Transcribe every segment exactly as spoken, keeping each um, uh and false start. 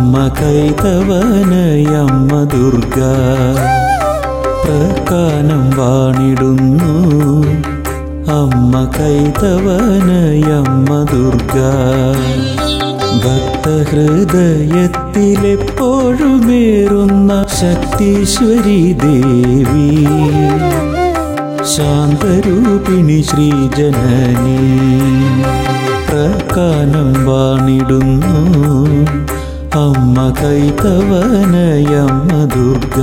അമ്മ കൈതവനയമ്മ ദുർഗ പ്രകാനം വാണിടുന്നു അമ്മ കൈതവനയമ്മ ദുർഗ ഭക്തഹൃദയത്തിലെപ്പോഴുമേറുന്ന ശക്തീശ്വരി ദേവി ശാന്തരൂപിണി ശ്രീജനനി പ്രകാനം വാണിടുന്നു അമ്മ കൈതവനയമ്മ ദുർഗ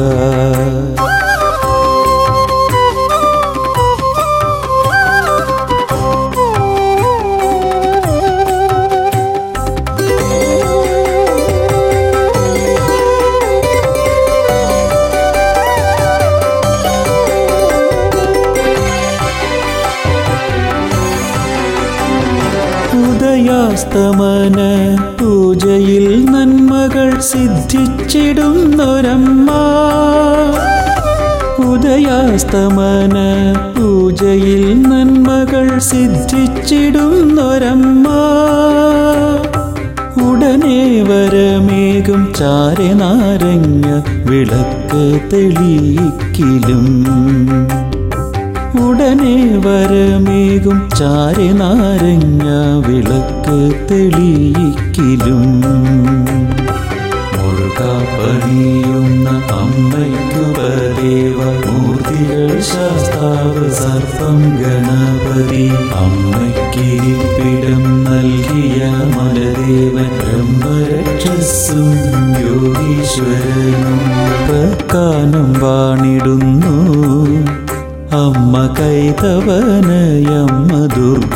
ഉദയാസ്തമന പൂജയിൽ നന്മകൾ സിദ്ധിച്ചിടുന്നൊരമ്മ ഉദയാസ്തമന പൂജയിൽ നന്മകൾ സിദ്ധിച്ചിടുന്നൊരമ്മ ഉടനെ വരമേകും ചാരനാരങ്ങ വിളക്ക് തെളിയിക്കിലും ഉടനെ വരമേകും ചാരനാരങ്ങ വിളക്ക് തെളിയിക്കിലും മുറുകാപ്പണിയുന്ന അമ്മയ്ക്കു പരേവ മൂർത്തികൾ ശാസ്താവ് സർപ്പം ഗണപതി അമ്മയ്ക്കിരിപ്പിടം നൽകിയ മലദേവൻ ബ്രഹ്മരക്ഷസും യോഗീശ്വരനും പ്രകാനം വാണിടുന്നു അമ്മ കൈതവനയമ്മ ദുർഗ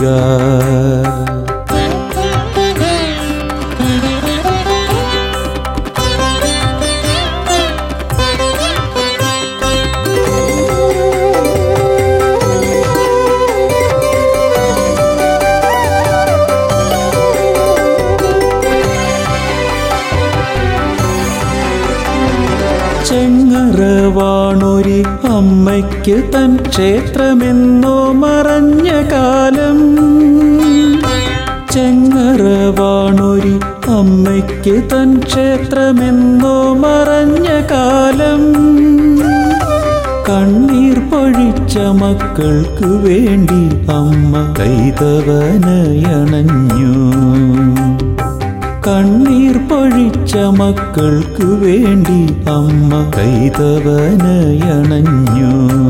ചെങ്ങറവാണൊരി അമ്മയ്ക്ക് തൻ ക്ഷേത്രമെന്നോ മറഞ്ഞ കാലം ചെങ്ങറവാണൊരി അമ്മയ്ക്ക് തൻ ക്ഷേത്രമെന്നോ മറഞ്ഞ കാലം കണ്ണീർ പൊഴിച്ച മക്കൾക്കു വേണ്ടി അമ്മ കൈതവനയണഞ്ഞു കണ്ണീർ പൊഴിച്ച മക്കൾക്കു വേണ്ടി അമ്മ കൈതവനയണഞ്ഞു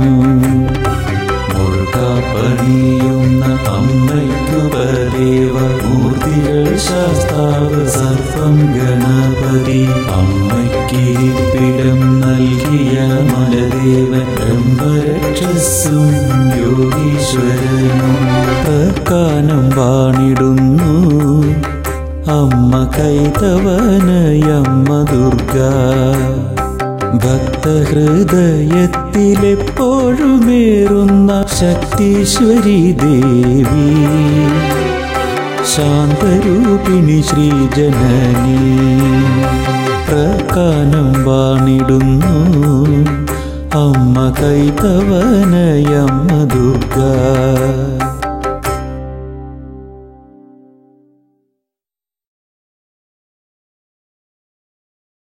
മുറുകാപ്പണിയുന്ന അമ്മയ്ക്കു പരേവ മൂർത്തികൾ ശാസ്താവ് സർപ്പം ഗണപതി അമ്മയ്ക്കിരിപ്പിടം നൽകിയ മലദേവൻ ബ്രഹ്മരക്ഷസും യോഗീശ്വരനും പ്രകാനം വാണിടുന്നു അമ്മ കൈതവനയമ്മ ദുർഗ ഭക്തഹൃദയത്തിലെപ്പോഴുമേറുന്ന ശക്തീശ്വരി ദേവി ശാന്തരൂപിണി ശ്രീജനനി പ്രകാനം വാണിടുന്നു അമ്മ കൈതവനയമ്മ ദുർഗ